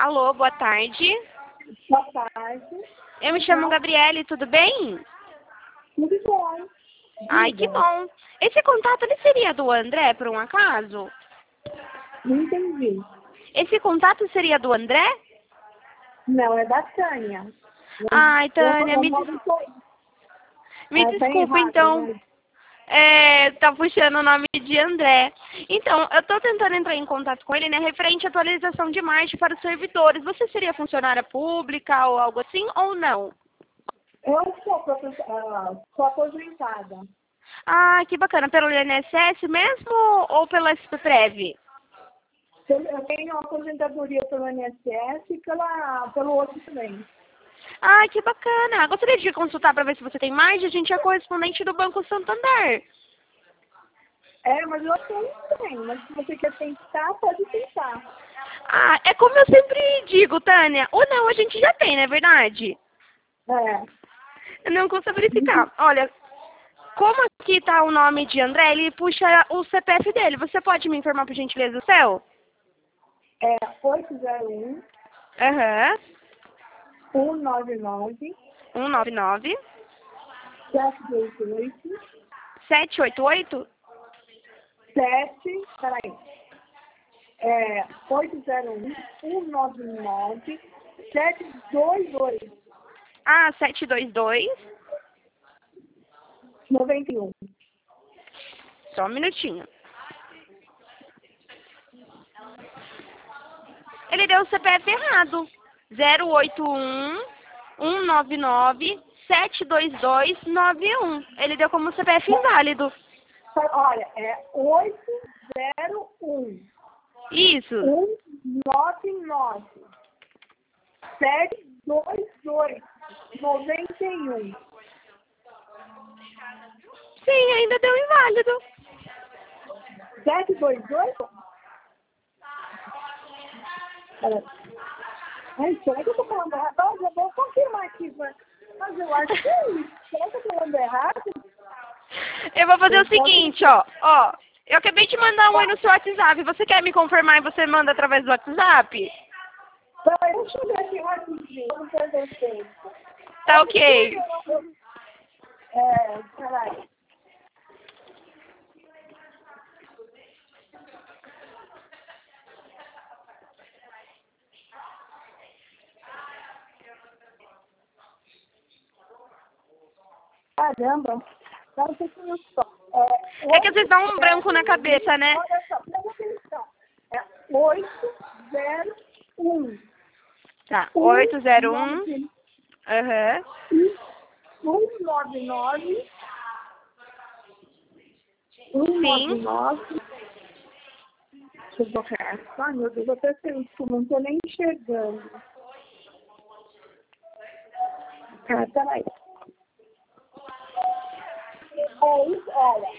Alô, boa tarde. Boa tarde. Eu me chamo Gabriele, tudo bem? Tudo bom? Ai, que bom. Esse contato ele seria do André, por um acaso? Não entendi. Esse contato seria do André? Não, é da Tânia. Ai, Tânia, Eu me moro com- tá desculpa, errado, então. né? Tá puxando o nome de André. Então, eu tô tentando entrar em contato com ele, né, referente à atualização de margem para os servidores. Você seria funcionária pública ou algo assim, ou não? Eu sou aposentada. Ah, que bacana. Pelo INSS mesmo ou pela SPPREV? Eu tenho aposentadoria pelo INSS e pelo outro também. Ah, que bacana. Gostaria de consultar para ver se você tem margem. A gente é correspondente do Banco Santander. Mas eu tenho também. Mas se você quer tentar, pode tentar. Ah, é como eu sempre digo, Tânia. Ou não, a gente já tem, não é verdade? Não custa verificar. Olha, como aqui tá o nome de André, ele puxa o CPF dele. Você pode me informar, por gentileza, o seu? 801 Aham. 199 199 728 788 peraí. 801 199 722 Ah, 722. 91. Só um minutinho. Ele deu o CPF errado. 081 199 72291. Ele deu como CPF inválido. Olha, é 801 Isso. 199 722 91. Sim, ainda deu inválido. 722? Ai, será que eu tô falando errado? Eu vou confirmar aqui. Mas eu acho que é isso. Será que eu tô falando errado? Eu vou fazer o seguinte, ó. Eu acabei de mandar um aí no seu WhatsApp. Você quer me confirmar e você manda através do WhatsApp? Peraí, deixa eu ver aqui rapidinho. Vamos fazer o tempo. Tá ok. Peraí. Caramba. Dá um pouquinho só. É que vocês dão um branco na cabeça, né? Olha só, presta atenção. 801. Tá, 801. Aham. 199. Sim. 199. Deixa eu ver o resto. Ai, meu Deus, eu até sei isso, não tô nem enxergando. Peraí. Olha,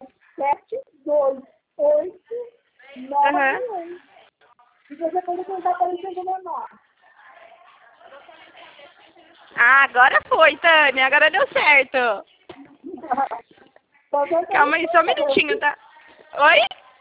72891. E você pode tentar aparecendo o menor. Ah, agora foi, Tânia. Agora deu certo. Calma aí, só um minutinho, tá? Oi?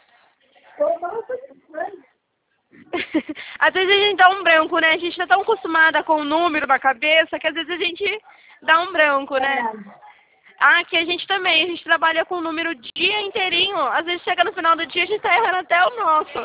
Às vezes a gente dá um branco, né? A gente tá tão acostumada com o número na cabeça que às vezes a gente dá um branco, né? Ah, aqui a gente também. A gente trabalha com o número o dia inteirinho. Às vezes chega no final do dia a gente tá errando até o nosso.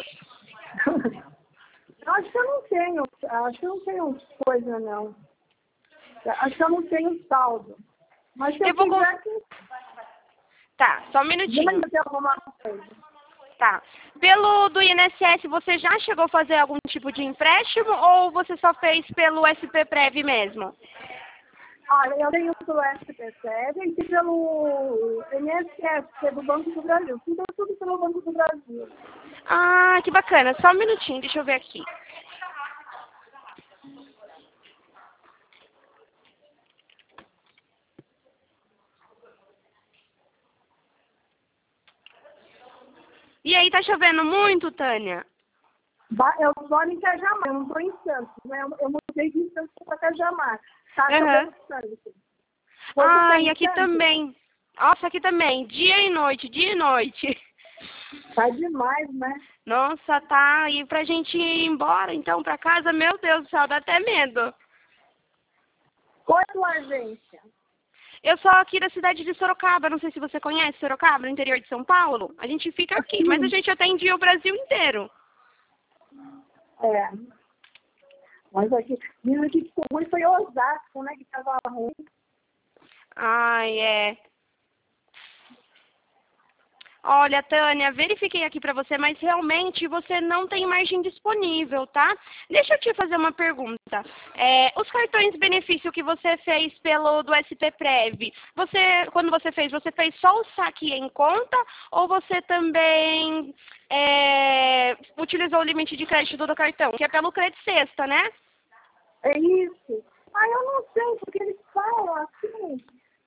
Acho que eu não tenho coisa, não. Acho que eu não tenho saldo. Mas se eu quiser que... Tá, só um minutinho. Tem alguma coisa. Tá. Pelo do INSS, você já chegou a fazer algum tipo de empréstimo ou você só fez pelo SPPREV mesmo? Eu tenho pelo SPPREV e pelo INSS, que é do Banco do Brasil. Tudo pelo Banco do Brasil. Ah, que bacana. Só um minutinho, deixa eu ver aqui. E aí, tá chovendo muito, Tânia? Eu moro em Cajamar, eu não estou em Santos, né? Eu mudei de Santos para Cajamar. Tá chovendo Santos. Ah, e aqui também. Nossa, aqui também. Dia e noite, dia e noite. Tá demais, né? Nossa, tá. E pra gente ir embora, então, pra casa, meu Deus do céu, dá até medo. Qual é a tua agência? Eu sou aqui da cidade de Sorocaba, não sei se você conhece Sorocaba, no interior de São Paulo. A gente fica aqui, mas a gente atende o Brasil inteiro. É. Mas aqui, menino que ficou ruim foi Osasco, né? Que tava ruim. Ai, é. Olha, Tânia, verifiquei aqui para você, mas realmente você não tem margem disponível, tá? Deixa eu te fazer uma pergunta. Os cartões de benefício que você fez pelo do SPPrev, quando você fez só o saque em conta ou você também utilizou o limite de crédito do cartão, que é pelo Crédito Sexta, né? É isso. Ah, eu não sei, porque eles falam assim.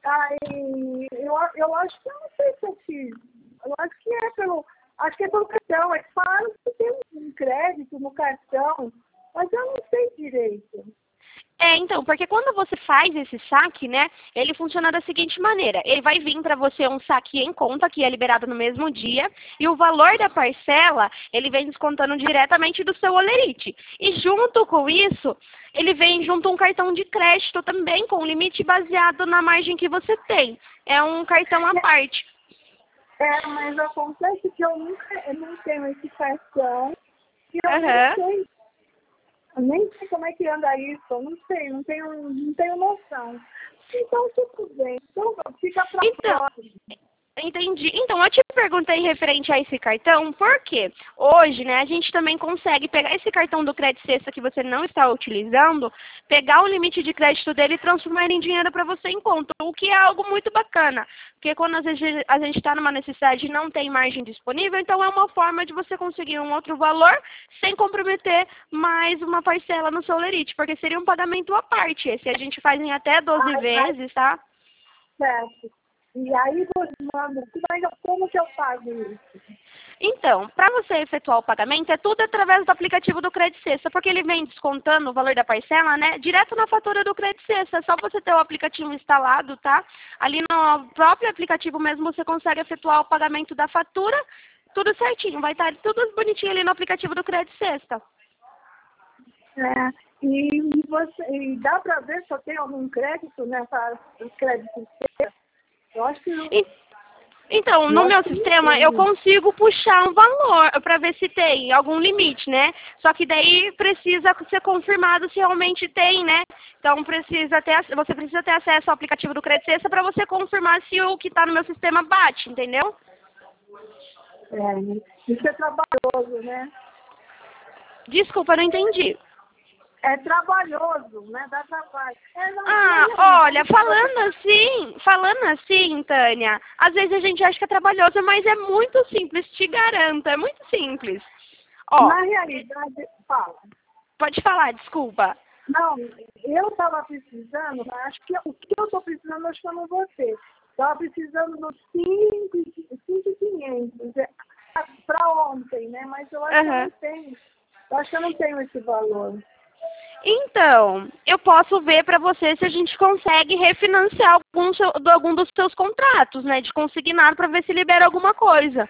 Aí, eu acho que eu não sei se eu fiz. Eu acho que é pelo cartão. Eles falaram que tem um crédito no cartão, mas eu não sei direito. Então, porque quando você faz esse saque, né, ele funciona da seguinte maneira. Ele vai vir para você um saque em conta, que é liberado no mesmo dia, e o valor da parcela, ele vem descontando diretamente do seu holerite. E junto com isso, ele vem junto um cartão de crédito também, com limite baseado na margem que você tem. É um cartão à parte. Mas acontece que eu não tenho esse cartão, e eu Aham. não sei. Eu nem sei como é que anda isso, eu não sei, não tenho noção. Então, tudo bem. Então, fica para Então, próximo. entendi. Então, eu te perguntei referente a esse cartão, porque hoje, né, a gente também consegue pegar esse cartão do Crédito Sexta que você não está utilizando, pegar o limite de crédito dele e transformar ele em dinheiro para você em conta, o que é algo muito bacana. Porque quando às vezes a gente está numa necessidade e não tem margem disponível, então é uma forma de você conseguir um outro valor sem comprometer mais uma parcela no seu lerite, porque seria um pagamento à parte. Esse a gente faz em até 12 vezes, tá? Certo. E aí você manda, como que eu pago isso? Então, para você efetuar o pagamento, é tudo através do aplicativo do Crédito Sexta, porque ele vem descontando o valor da parcela, né, direto na fatura do Crédito Sexta. É só você ter o aplicativo instalado, tá? Ali no próprio aplicativo mesmo você consegue efetuar o pagamento da fatura, tudo certinho. Vai estar tudo bonitinho ali no aplicativo do Crédito Sexta. E dá para ver se eu tenho algum crédito nessa crédito? Eu acho que Então, no meu sistema, eu consigo puxar um valor para ver se tem algum limite, né? Só que daí precisa ser confirmado se realmente tem, né? Então, você precisa ter acesso ao aplicativo do Crédito Sexta para você confirmar se o que está no meu sistema bate, entendeu? Isso é trabalhoso, né? Desculpa, não entendi. É trabalhoso, né? Dá trabalho. Olha, falando assim, Tânia, às vezes a gente acha que é trabalhoso, mas é muito simples, te garanto, é muito simples. Na realidade, fala. Pode falar, desculpa. Não, eu estava precisando, acho que o que eu estou precisando, acho que eu não vou ter. Estava precisando dos 5.500 para ontem, né? Mas eu acho que eu não tenho. Eu acho que eu não tenho esse valor. Então, eu posso ver para você se a gente consegue refinanciar algum dos seus contratos, né? De consignado para ver se libera alguma coisa.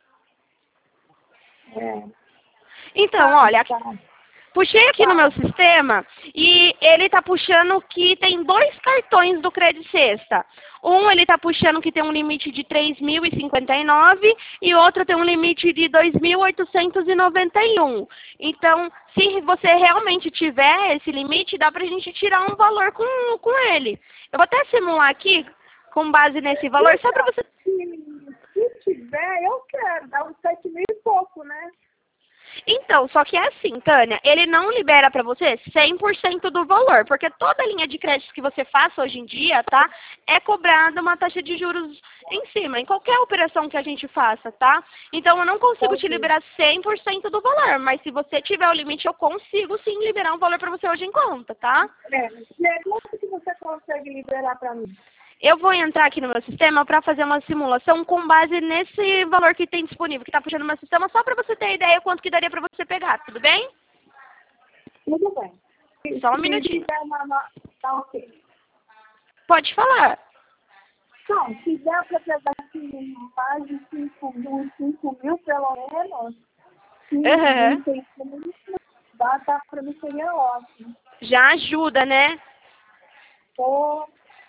Então, olha, puxei aqui no meu sistema e ele está puxando que tem 2 cartões do Crédito Sexta. Um ele está puxando que tem um limite de 3.059 e outro tem um limite de 2.891. Então, se você realmente tiver esse limite, dá para a gente tirar um valor com ele. Eu vou até simular aqui com base nesse valor, só para você... Se tiver, eu quero. Dá uns 7.000 e pouco, né? Então, só que é assim, Tânia, ele não libera para você 100% do valor, porque toda linha de crédito que você faça hoje em dia, tá, é cobrada uma taxa de juros em cima, em qualquer operação que a gente faça, tá? Então, eu não consigo te liberar 100% do valor, mas se você tiver o limite, eu consigo sim liberar um valor para você hoje em conta, tá? Quanto que você consegue liberar para mim? Eu vou entrar aqui no meu sistema para fazer uma simulação com base nesse valor que tem disponível, que está puxando no meu sistema, só para você ter ideia quanto que daria para você pegar, tudo bem? Tudo bem. Só um minutinho. Tá ok. Pode falar. Não, se der para pegar assim, mais de 5.000 pelo menos. Aham. Não sei como dá pra mim seria ótimo. Já ajuda, né? Tô...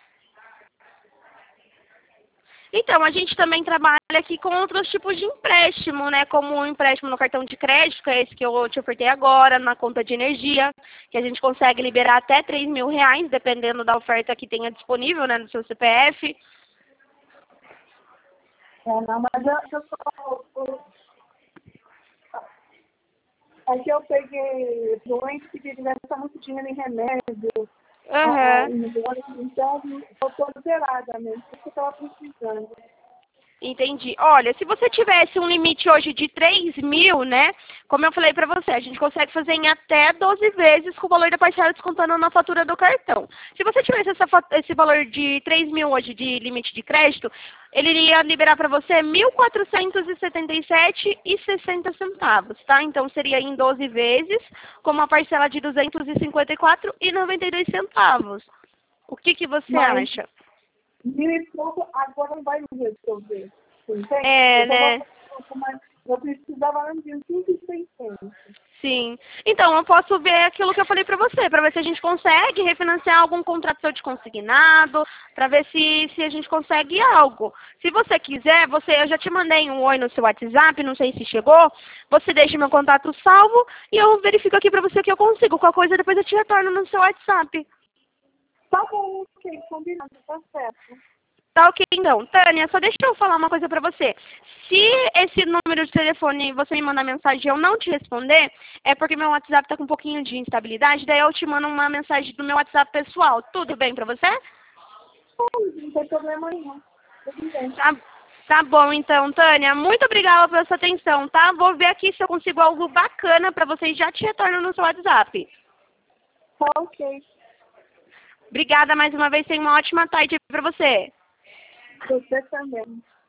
Então, a gente também trabalha aqui com outros tipos de empréstimo, né? Como o empréstimo no cartão de crédito, que é esse que eu te ofertei agora, na conta de energia, que a gente consegue liberar até R$ 3.000, dependendo da oferta que tenha disponível, né, no seu CPF. não, mas é que eu peguei doente que devia gastar muito dinheiro em remédio, Aham. então eu tô zerada mesmo, por isso que eu tava precisando. Entendi. Olha, se você tivesse um limite hoje de 3.000, né? Como eu falei pra você, a gente consegue fazer em até 12 vezes com o valor da parcela descontando na fatura do cartão. Se você tivesse esse valor de 3.000 hoje de limite de crédito, ele iria liberar para você R$ 1.477,60, tá? Então seria em 12 vezes, com uma parcela de R$ 254,92. O que você Mas acha? 1.000 e pouco agora não vai me resolver. Entende? É, né? Eu precisava antes de 5.600. Sim. Então, eu posso ver aquilo que eu falei pra você, pra ver se a gente consegue refinanciar algum contrato seu de consignado, pra ver se a gente consegue algo. Se você quiser, eu já te mandei um oi no seu WhatsApp, não sei se chegou, você deixa meu contato salvo e eu verifico aqui pra você o que eu consigo. Qualquer coisa, depois eu te retorno no seu WhatsApp. Tá bom, ok, combinado, tá certo. Tá ok, então. Tânia, só deixa eu falar uma coisa pra você. Se esse número de telefone você me mandar mensagem e eu não te responder, é porque meu WhatsApp tá com um pouquinho de instabilidade, daí eu te mando uma mensagem do meu WhatsApp pessoal. Tudo bem pra você? Não tem problema nenhum. Tudo bem. Tá bom, então, Tânia. Muito obrigada pela sua atenção, tá? Vou ver aqui se eu consigo algo bacana pra você e já te retorno no seu WhatsApp. Tá ok. Obrigada mais uma vez. Tenha uma ótima tarde pra você. Você também.